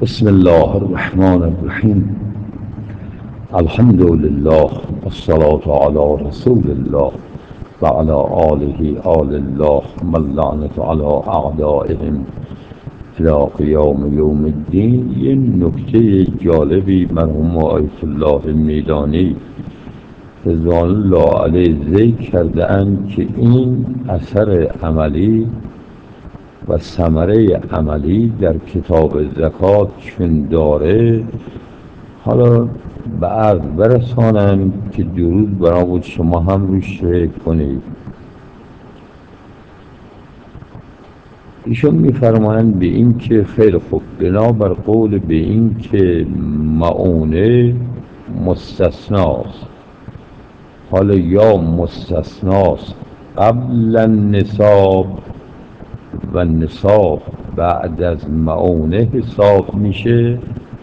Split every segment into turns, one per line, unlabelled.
بسم الله الرحمن الرحیم. الحمد لله والصلاة على رسول الله و علی آله آل الله و اللعنة علی اعدائهم الی قیام یوم الدین. یه نکته جالبی مرحوم آیت الله میدانی رضوان الله علیه ذکر کرده اند که این اثر عملی و ثمره عملی در کتاب زکات چون داره، حالا به عرض برسانم که درود برا بود شما هم روش شرک کنید. ایشون میفرمایند به این که خیلی خوب، بنابر قول به این که معونه مستثناست، حالا یا مستثناست قبل النصاب و نصاب بعد از معونه حساب میشه،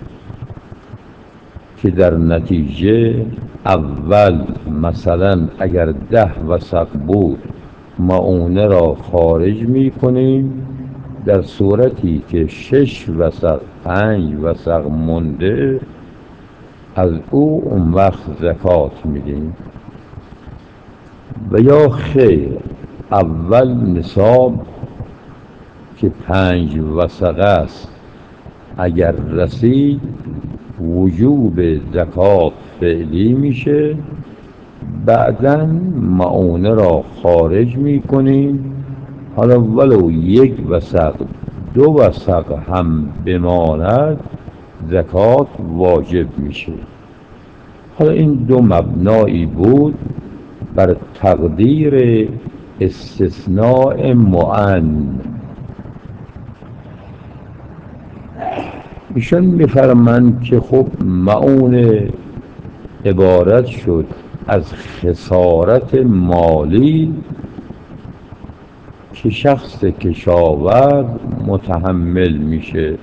که در نتیجه اول مثلا اگر 10 وسق بود معونه را خارج میکنیم، در صورتی که 6 وسق 5 وسق مونده از او اون وقت زکات میدیم. و یا خیر، اول نصاب که 5 وسق است اگر رسید وجوب زکات فعلی میشه، بعداً معونه را خارج میکنیم، حالا ولو 1 وسق 2 وسق هم بماند زکات واجب میشه. حالا این دو مبنایی بود بر تقدیر استثناء معن. ایشان میفرمند که خب معون عبارت شد از خسارت مالی که شخص کشاورز متحمل میشه.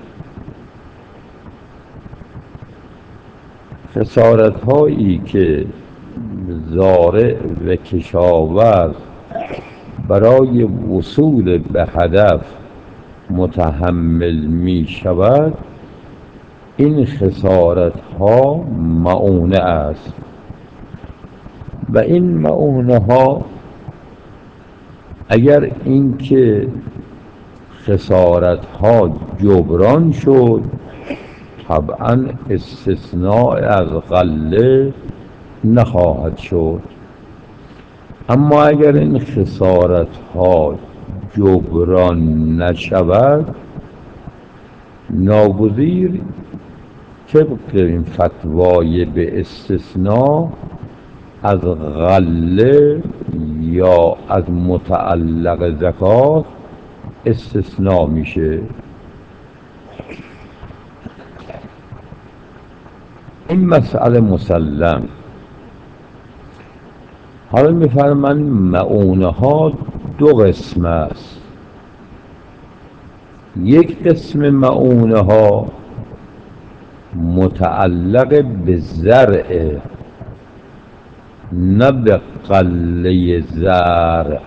خسارت هایی که زارع و کشاورز برای وصول به هدف متحمل می شود، این خسارت ها معونه است و این معونه ها اگر اینکه خسارت ها جبران شد طبعا استثناء از غله نخواهد شد، اما اگر این خسارت ها جبران نشود ناگزیر طبق این فتوای به استثناء از غله یا از متعلق زکات استثناء میشه. این مسئله مسلم. حالا میفرمایند معونه ها 2 قسم است. یک قسم معونه ها متعلق به زرع، نه به غله زرع،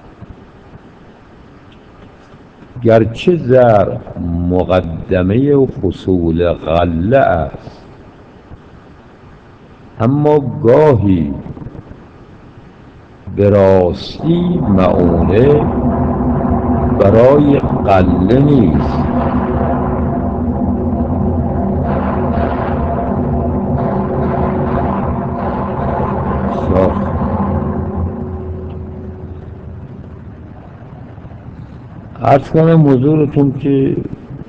گرچه زرع مقدمه حصول غله است، اما گاهی به راستی معونه برای غله نیست. عرض کنم حضورتون که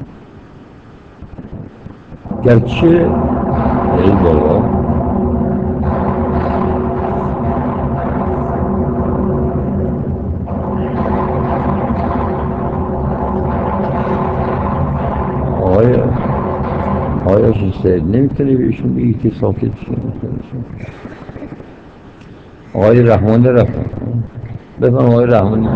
گرچه ای بابا آقای سید نمیتونی بهشون بگی که ساکت شد؟ آقای رحمان رفت بفهم. آقای رحمان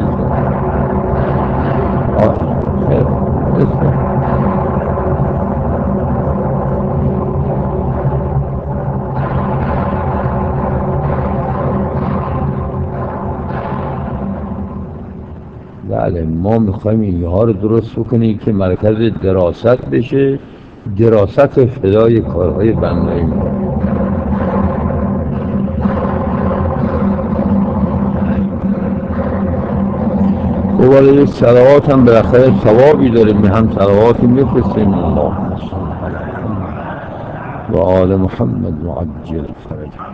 بله، ما میخوایم اینها رو درست بکنیم که مرکز دراست بشه دراست فدای کارهای بنایی میکنه. دوباره یک صلوات هم بالاخره ثوابی داره، هم صلواتی میفرستیم اللهم صل علی محمد و آل محمد وعجل فرجهم.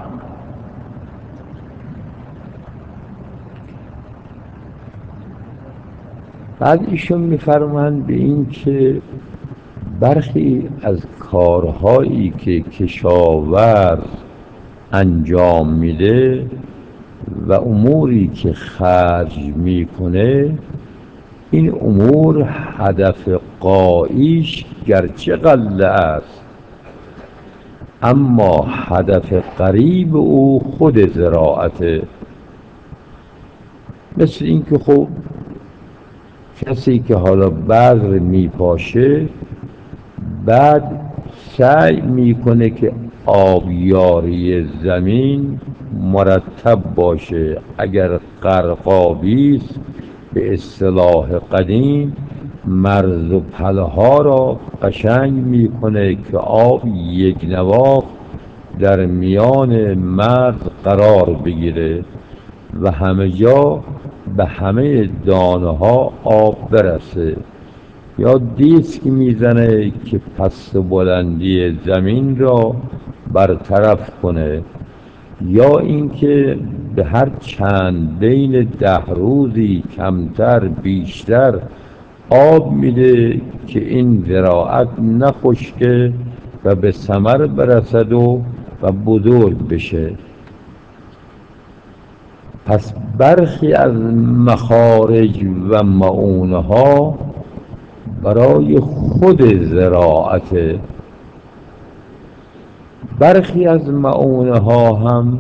بعد ایشون میفرمایند به این که برخی از کارهایی که کشاورز انجام میده و اموری که خرج میکنه، این امور هدف غاییش گرچه غله است، اما هدف قریب او خود زراعته. مثل این که خب کسی که حالا بذر میپاشه، بعد سعی میکنه که آبیاری زمین مرتب باشه. اگر قرقابی است به اصطلاح قدیم، مرز و پله ها را قشنگ میکنه که آب یک نواخت در میان مرز قرار بگیره و همه جا به همه دانه ها آب برسه. یا دیسک میزنه که پست بلندی زمین را برطرف کنه، یا اینکه به هر چند بین 10 روزی کمتر بیشتر آب میده که این زراعت نخشکه و به ثمر برسد و بزرگ بشه. پس برخی از مخارج و معونه ها برای خود زراعت، برخی از معونه ها هم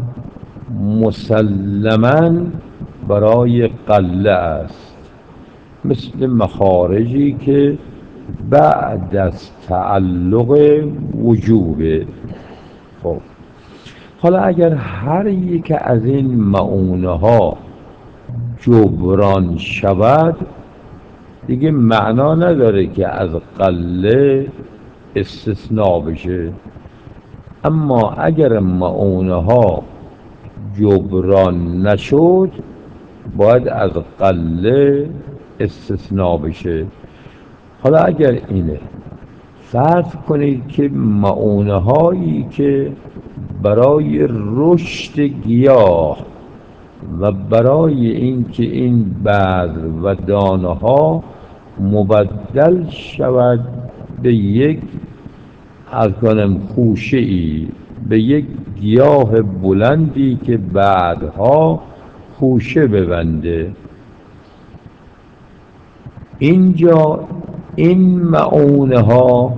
مسلماً برای غله است، مثل مخارجی که بعد از تعلق وجوبه. خب حالا اگر هر یک از این معونه ها جبران شود، دیگه معنا نداره که از غله استثناء بشه. اما اگر معونه ها جبران نشد، باید از غله استثناء بشه. حالا اگر اینه، فرض کنید که معونه هایی که برای رشد گیاه و برای اینکه این بذر و دانه ها مبدل شود به یک خوشه ای، به یک گیاه بلندی که بعدها خوشه ببنده، اینجا این معونه ها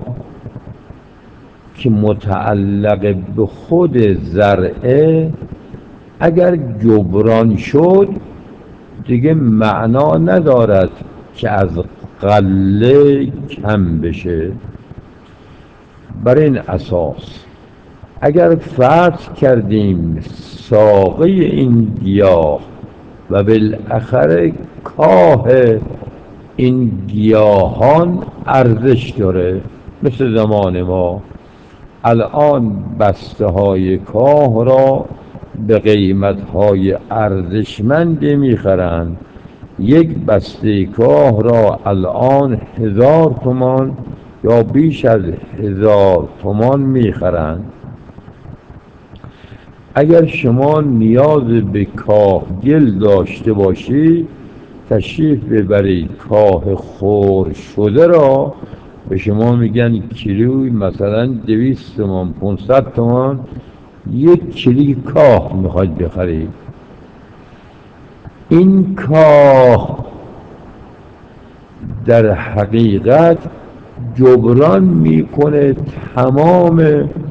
که متعلق به خود زرعه اگر جبران شد، دیگه معنا ندارد که از غله کم بشه. بر این اساس اگر فرض کردیم ساقه این گیاه و بالاخره کاه این گیاهان ارزش داره، مثل زمان ما الان بسته های کاه را به قیمت های ارزشمندی میخرند. یک بسته کاه را الان 1000 تومان یا بیش از 1000 تومان میخرند. اگر شما نیاز به کاه گل داشته باشید، تشریف ببرید کاه خرد شده را، به شما میگن کیلوی مثلا 200 تومان 500 تومان، 1 کیلوی کاه میخواید بخرید. این کاه در حقیقت جبران میکنه تمام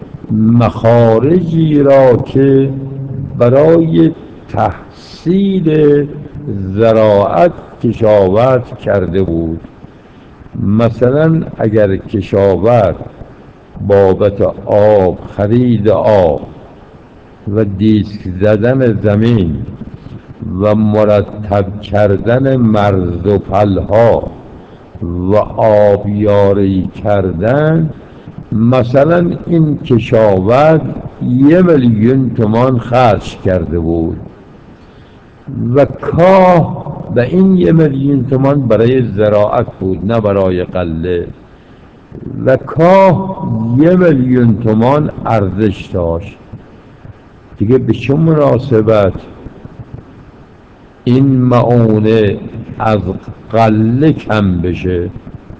مخارجی را که برای تحصیل زراعت کشاورز کرده بود. مثلا اگر کشاورز بابت آب، خرید آب و دیسک زدن زمین و مرتب کردن مرز و پلها و آبیاری کردن مثلا این کشاورز 1,000,000 تومان خرج کرده بود و کاه و این 1,000,000 تومان برای زراعت بود نه برای غله و کاه 1,000,000 تومان ارزش داشت. دیگه به چه مناسبت این معونه از غله کم بشه؟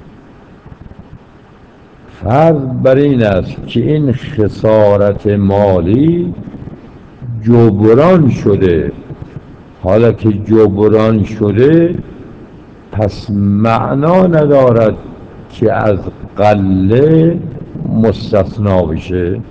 فرض بر این است که این خسارت مالی جبران شده. حالا که جبران شده پس معنا ندارد که از غله مستثنا بشه.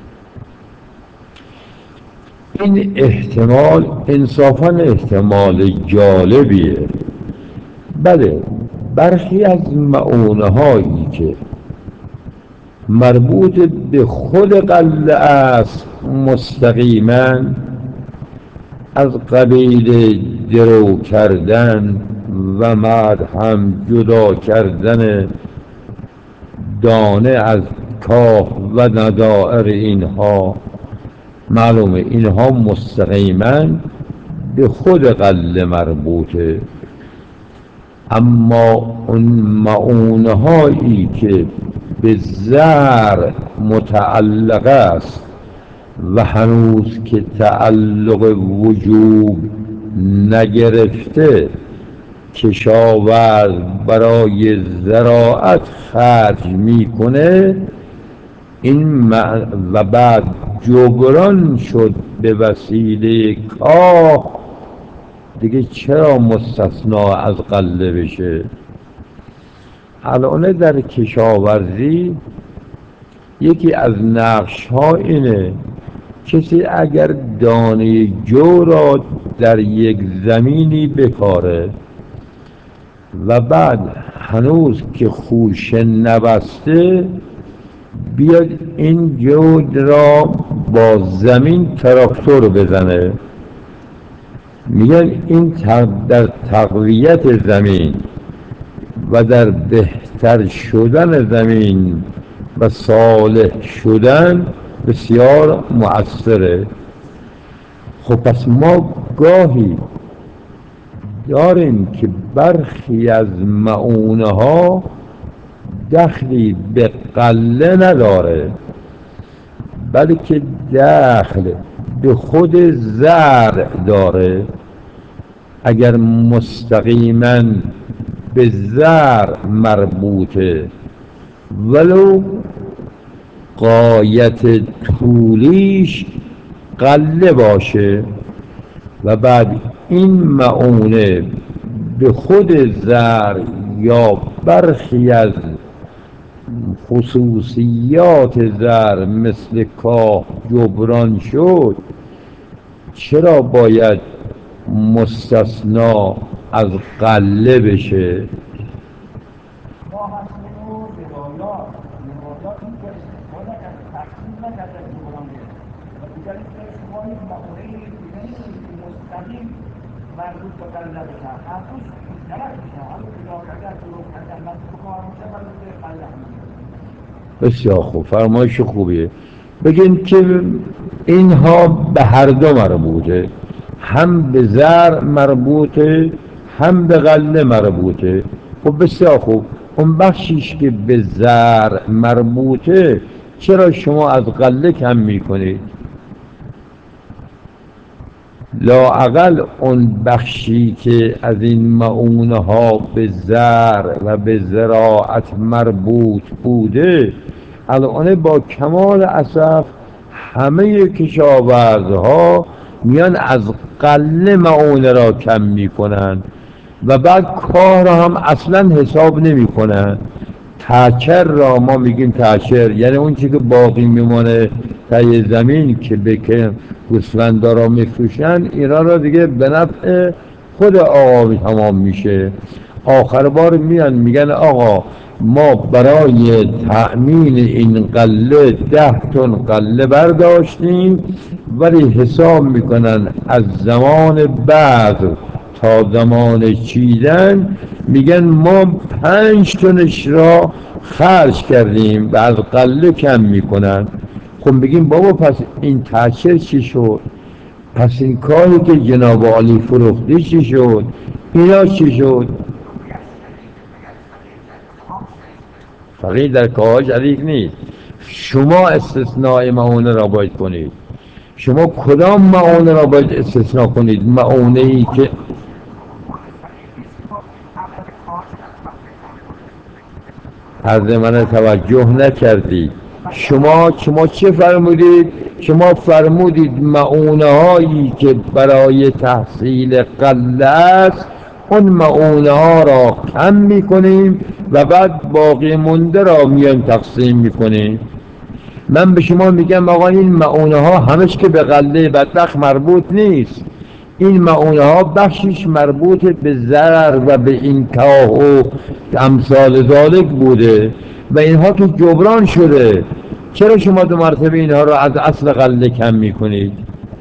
این احتمال انصافاً احتمال جالبیه. بله، برخی از معونه هایی که مربوط به خود غله است مستقیما، از قبیل درو کردن و هم جدا کردن دانه از کاه و ندائر اینها، معلومه اینها مستقیما به خود غله مربوطه. اما اون معونه هایی که به زرع متعلق است و هنوز که تعلق وجوب نگرفته، کشاورز برای زراعت خرج میکنه، این و بعد جبران شد به وسیله کاه، دیگه چرا مستثنا از غله بشه؟ الان در کشاورزی یکی از نقش ها اینه کسی اگر دانه جو را در یک زمینی بکاره و بعد هنوز که خوشه نبسته، بیاد این جو را با زمین تراکتور بزنه. میگن این در تقویت زمین و در بهتر شدن زمین و صالح شدن بسیار مؤثره. خب پس ما گاهی داریم که برخی از معونه ها دخلی به غله نداره، بلکه دخل به خود زرع داره. اگر مستقیما به زرع مربوطه ولو غایت طولیش غله باشه و بعد این معونه به خود زرع یا برخی از خصوصیات زرع مثل کاه جبران شد، چرا باید مستثنا از غله بشه؟ بسیار خوب، فرمایش خوبیه. بگین که اینها به هر دو مربوطه، هم به زرع مربوطه هم به غله مربوطه. خب بسیار خوب، اون بخشیش که به زرع مربوطه چرا شما از غله کم میکنید؟ لااقل اون بخشی که از این معونه ها به زرع و به زراعت مربوط بوده، الان با کمال اسف همه کشاورزها میان از غله معونه را کم میکنن و بعد کار را هم اصلا حساب نمیکنن. تاچر را ما میگیم تاچر، یعنی اون چی که باقی میمانه تای زمین که به گوسفندا را میفروشن، اینا را دیگه به نفع خود آقا تمام میشه. آخر بار میان میگن آقا ما برای تأمین این قله 10 تن قله برداشتیم، ولی حساب میکنن از زمان بعد تا زمان چیدن، میگن ما 5 تنش را خرج کردیم و از قله کم میکنن. خب بگیم بابا پس این تأثیر چی شد؟ پس این کاری که جناب عالی فروختی چی شد؟ اینا چی شد؟ فقیر در کارها شریک نیست. شما استثناء معونه را باید کنید. شما کدام معونه را باید استثناء کنید؟ معونه ای که عرض من توجه نکردید. شما چه فرمودید؟ شما فرمودید معونه هایی که برای تحصیل قله است اون معونه ها را کم میکنیم و بعد باقی مونده را میان تقسیم میکنیم. من به شما میگم آقا این معونه ها همش که به قله بدبخت مربوط نیست. این معونه ها بخشش مربوط به زرع و به این کاه و امثال ذالک بوده و اینها که جبران شده. چرا شما دو مرتبه اینها را از اصل قله کم میکنید؟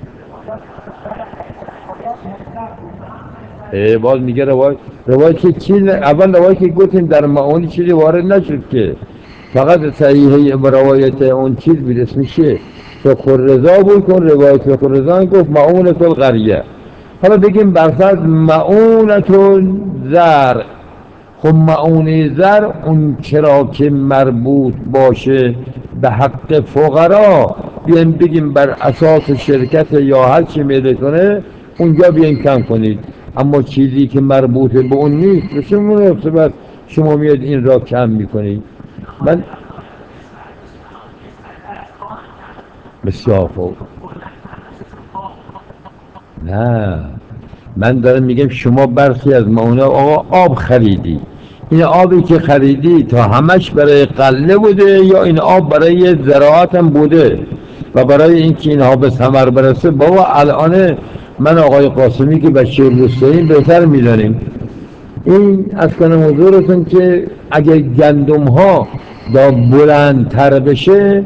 باز میگه روایت که چیز اول روایت که گفتیم در معونی چیزی وارد نشد که فقط صحیحه روایت اون چیز بود اسمش چیه؟ فقه الرضا بود که اون روایت فقه الرضا گفت معونت القریه. حالا بگیم برفرض معونت الزرع. خب معونه زرع اون چرا که مربوط باشه به حق فقرا بیایم بگیم بر اساس شرکت یا هر چی میده کنه اونجا بیایم کم کنید. اما چیزی که مربوط به اون نیست به چه مناسبت شما میاد این را کم میکنید؟ من بسیار خوب. نه من دارم میگم شما برخی از معونه آقا آب خریدی. این آبی که خریدی تا همش برای قله بوده یا این آب برای زراعت هم بوده و برای اینکه اینها به ثمر برسه؟ بابا الان من آقای قاسمی که بچه روستاییم بهتر میدانیم. این از کنم حضورتون که اگر گندم ها دا بلندتر بشه،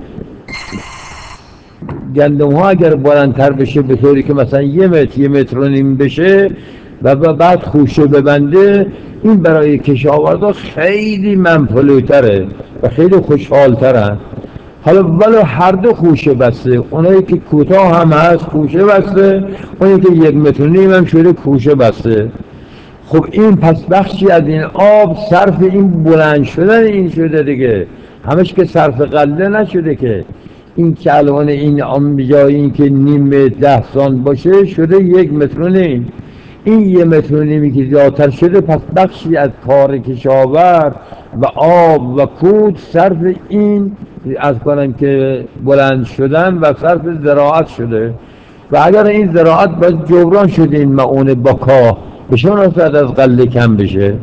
گندم ها اگر بلندتر بشه به طوری که مثلا 1 متر 1.5 متر بشه و بعد خوشه ببنده، این برای کشاورزا خیلی منفعل‌تره و خیلی خوشحالترن. حالا ولو هر دو خوشه بسته، اونایی که کوتاه هم هست خوشه بسته، اونایی که 1.5 متر هم شده خوشه بسته. خب این پس بخشی از این آب صرف این بلند شدن این شده دیگه، همش که صرف قله نشده که. این که الان این آب جای این که 1.5 متر باشه شده 1.5 متر. این 1.5 متر که زیادتر شده پس بخشی از کار کشاورز و آب و کود صرف این از کنم که بلند شدن و صرف زراعت شده. و اگر این زراعت باید جبران شده این معونه با کاه بشه مناسبت از قله کم بشه.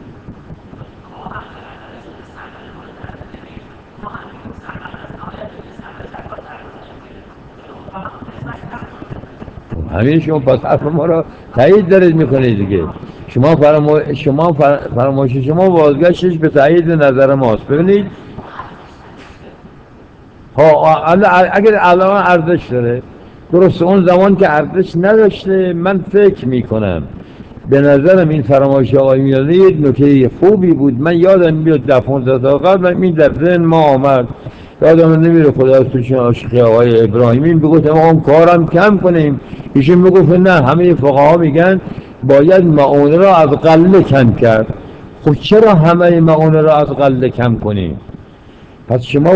همین شما پس حرف ما را تایید دارید میکنید دیگه. فرمایش شما بازگشتش به تایید نظر ماست. ببینید اگر الان ارزش داره، درست اون زمان که ارزش نداشته، من فکر میکنم به نظرم این فرمایش آقای میانه یک نکته خوبی بود. من یادم میاد 10-15 سال قبل این در ذهن ما آمد، یادم نمیره خدا توشون عاشقی آقای ابراهیمی بگوت ما هم کارم کم کنیم. ایشون میگفت نه، همه فقها میگن باید معونه را از قله کم کرد. خب چرا همه معونه را از قله کم کنیم؟ پس شما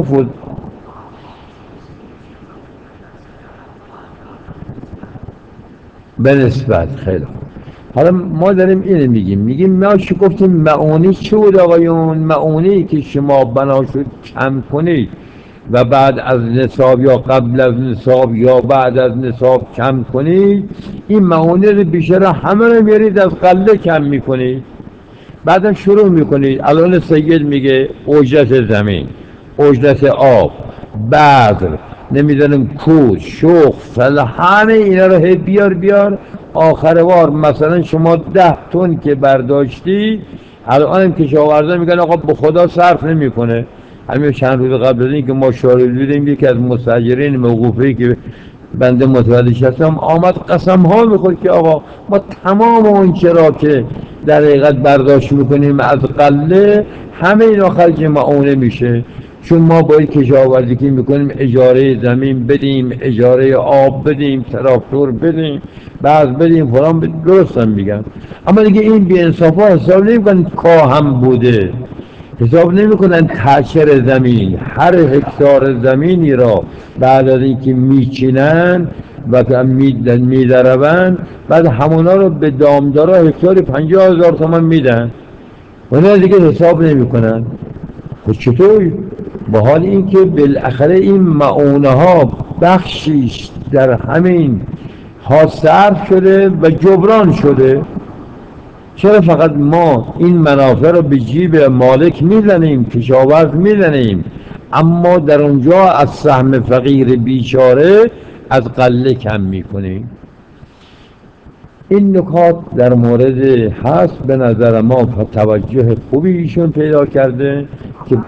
به نسبت خیلی خوب. حالا ما داریم اینو میگیم ما گفتیم معونی چه بود آقایون؟ معونی که شما بنا شد کم کنید و بعد از نصاب یا قبل از نصاب یا بعد از نصاب کم کنید، این معونی رو بیشتر همه رو میارید از قله کم میکنید. بعدم شروع میکنید الان سید میگه اجرت زمین، اجرت آب، بذر، نمیدونم کود، شخ، همه اینا رو هی بیار آخر بار مثلا شما 10 تن که برداشتی، الان هم کشاورزا میگن آقا به خدا صرف نمیکنه. همین چند روز قبل از این که ما شاهد بودیم یکی از مستاجرین موقوفه‌ای که بنده متوجه هستم آمد قسم ها میخورد که آقا ما تمام اون چرا که در حقیقت برداشت میکنیم از قله همه اینا خرج معونه میشه، چون ما باید کشاورزی که میکنیم اجاره زمین بدیم، اجاره آب بدیم، تراکتور بدیم، بعض بدیم، فلان بدیم. درست هم میگن. اما دیگه این بی انصافا حساب نمیکنن کاه هم بوده، حساب نمیکنن تچر زمین، هر هکتار زمینی را بعد از اینکه میچینن و میدربن، بعد همونا رو به دامدارا هکتاری 50,000 تومان میدن، اونا دیگه حساب نمیکنن. خب چطور؟ با حال اینکه بالاخره این معونه ها بخشیش در همین ها صرف شده و جبران شده، چرا فقط ما این منافع رو به جیب مالک میزنیم، کشاورز میزنیم، اما در اونجا از سهم فقیر بیچاره از قله کم میکنیم؟ این نکات در مورد هست به نظر ما توجه خوبی ایشون پیدا کرده که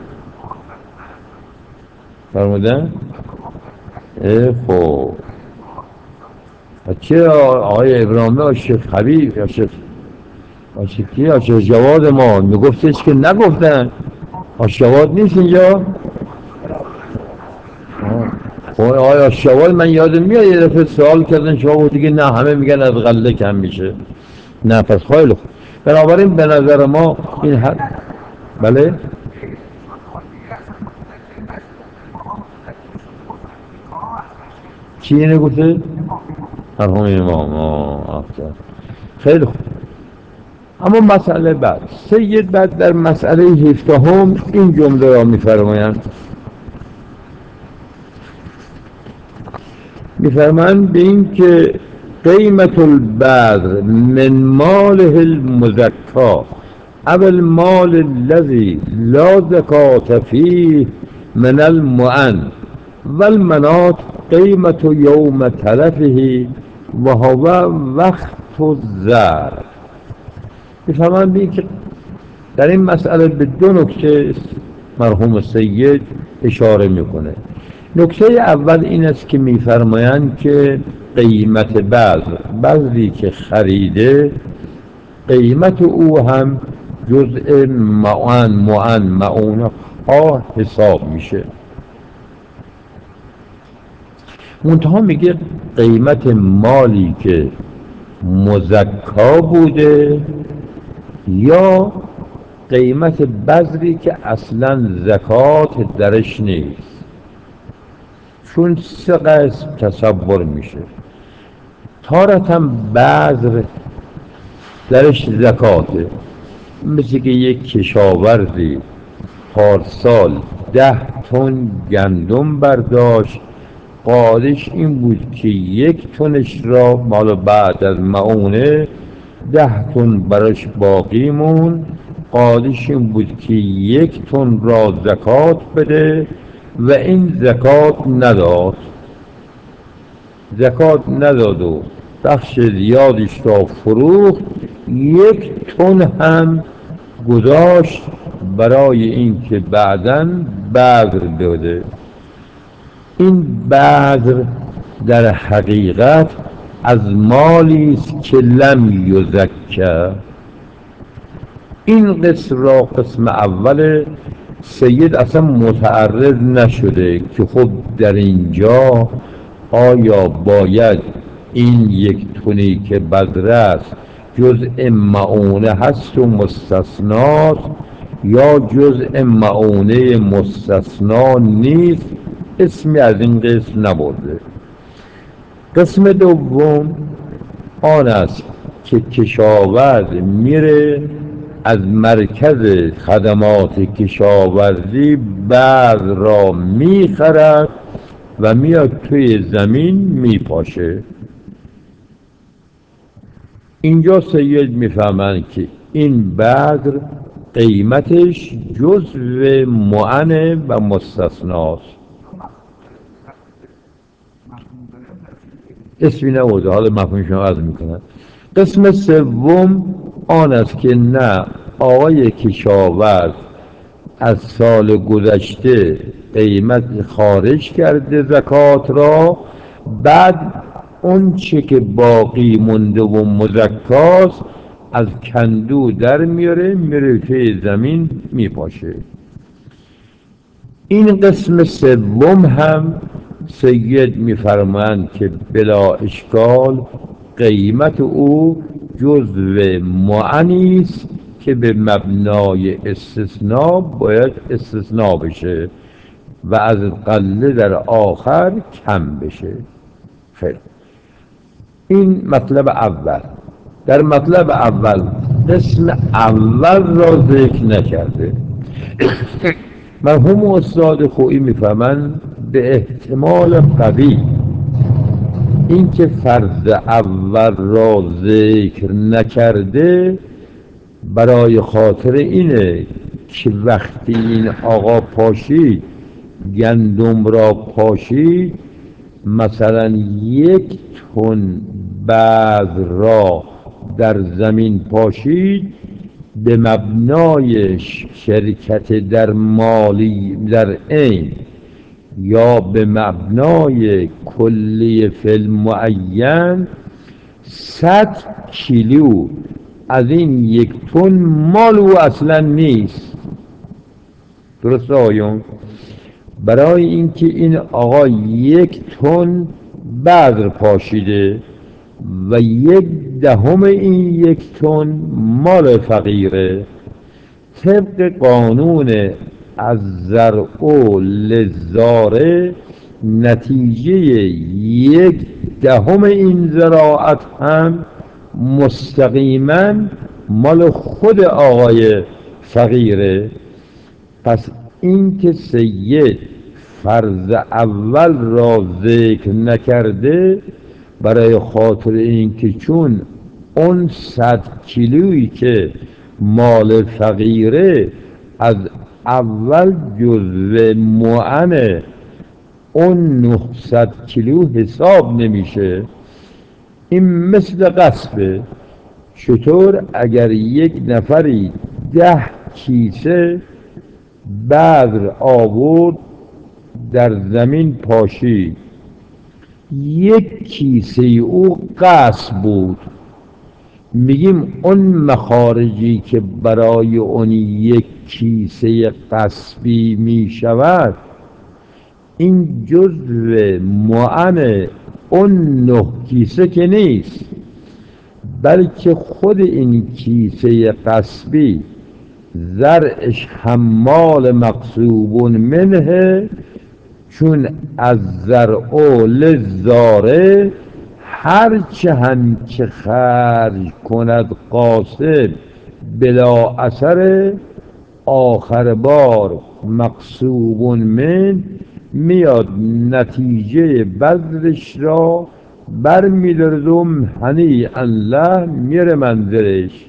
فرمودن. خب چرا آقای ابراهیمی یا شیخ حبیب یا شیخ جواد ما میگفتش که نگفتن؟ جواد نیست اینجا؟ آیا شوال من یادم میاد یه دفعه سوال کردن شما بود دیگه نه همه میگن از غله کم میشه. نه پس خیلی خوب. بنابراین به نظر ما این حد. بله چی اینه گفته؟ مرحوم امام. خیلی خوب. اما مسئله بعد سید بعد در مسئله 17 این جمله را میفرمایند، میفرمایند به این که قیمت البذر من ماله المزکا او المال الذي لا زکات فیه من المؤن والمنات قیمت یوم تلفه و هو وقت الزرع. میفرمایند به این که در این مسئله به دو نکته مرحوم سید اشاره میکنه. نکته اول این است که میفرمایند که قیمت بذری که خریده قیمت او هم جزء معونه ها حساب میشه. منتها میگه قیمت مالی که مزکا بوده یا قیمت بذری که اصلا زکات درش نیست، چون سه قسم تصور میشه. تارتا بذر درش زکاته، مثل که یک کشاورزی پارسال 10 تن گندم برداشت، قاعدش این بود که 1 تنش را مال بعد از معونه 10 تن براش باقی مون، قاعدش این بود که 1 تن را زکات بده و این زکات نداد و بخش زیادش را فروخت، 1 تن هم گذاشت برای اینکه بعداً بذر بده. این بذر در حقیقت از مالی است که لم یزکه. این قسم را قسم اول سید اصلا متعرض نشده که خب در اینجا آیا باید این 1 تنی که بذر است جزء معونه هست و مستثناست یا جزء معونه مستثنا نیست، اسمی از این قسم نبرده. قسم دوم آن است که کشاورز میره از مرکز خدمات کشاورزی بذر را میخرد و میاد توی زمین میپاشه. اینجا سید میفهمند که این بذر قیمتش جزء معنه و مستثناست، اسمی نبوده، حالا مفهومش رو عرض میکنن. قسم سوم آن است که نه، آقای کشاورز از سال گذشته قیمت خارج کرده زکات را، بعد اون چه که باقی مونده و مزکاست از کندو در میاره میره توی زمین میپاشه. این قسم سوم هم سید میفرمایند که بلا اشکال قیمت او جزو معنی است که به مبنای استثناء باید استثناء بشه و از قله در آخر کم بشه. خیلی این مطلب اول. در مطلب اول قسم اول را ذکر نکرده. مرحوم استاد خویی میفهمند به احتمال قوی این که فرض اول را ذکر نکرده برای خاطر اینه که وقتی این آقا پاشید گندم را پاشید، مثلا 1 تن بذر را در زمین پاشید، به مبنای شرکت در مالی در عین یا به مبنای کلی فی معین 100 کیلو از این 1 تن مال او اصلا نیست. درست آیون؟ برای اینکه این آقا 1 تن بذر پاشیده و 1/10 این 1 تن مال فقیره، طبق قانون از زرع للزارع نتیجه 1/10 این زراعت هم مستقیما مال خود آقای فقیره. پس این که سید فرض اول را ذکر نکرده برای خاطر این که چون اون 100 کیلویی که مال فقیره از اول جزو معنی اون 900 کیلو حساب نمیشه. این مثل غصبه. چطور اگر یک نفری 10 کیسه بذر آورد در زمین پاشید، 1 کیسه او غصب بود، میگیم اون مخارجی که برای اون 1 کیسه غصبی میشود این جزو معنی اون 9 کیسه که نیست، بلکه خود این کیسه غصبی زرعش حمال مقصوب منه، چون از زرع للزارع هرچه هم که خرج کند قاصد بلا اثر، آخر بار مقصوب من میاد نتیجه بذرش را بر می‌دارد هنی الله میره منزلش.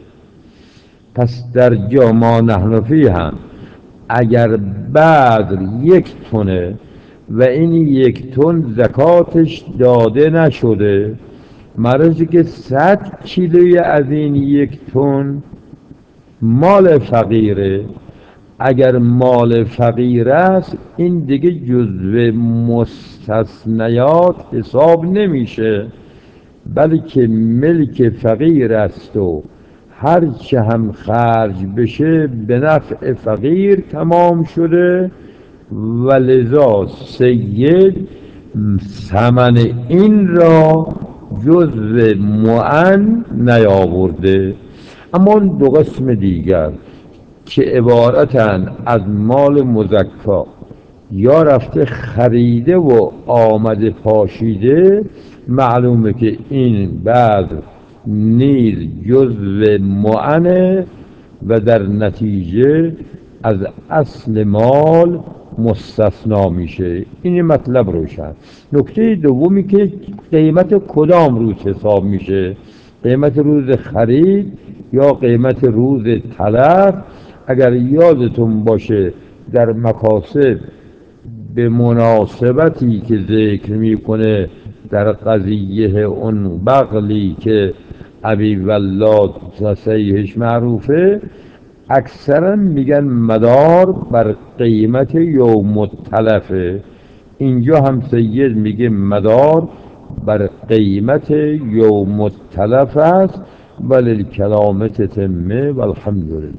پس در جا ما نحن فیه هم اگر بذر 1 تنه و این 1 تن زکاتش داده نشده، مرزی که 100 کیلوی از این 1 تن مال فقیره، اگر مال فقیر است این دیگه جزو مستثنیات حساب نمیشه، بلکه ملک فقیر است و هرچه هم خرج بشه به نفع فقیر تمام شده، و لذا سید ثمن این را جزو معن نیاورده. اما اون 2 قسم دیگر که عبارتن از مال مزکا یا رفته خریده و آمده پاشیده، معلومه که این بعد نیز جزو معنی و در نتیجه از اصل مال مستثنا میشه. این مطلب روشن. نکته دومی که قیمت کدام روز حساب میشه، قیمت روز خرید یا قیمت روز تلف. اگر یادتون باشه در مکاسب به مناسبتی که ذکر میکنه در قضیه اون بغلی که ابی ولاد صحیحش معروفه، اکثرا میگن مدار بر قیمت یوم التلفه. اینجا هم سید میگه مدار بر قیمت یوم التلف است وللكرامة تتمه والحمد لله.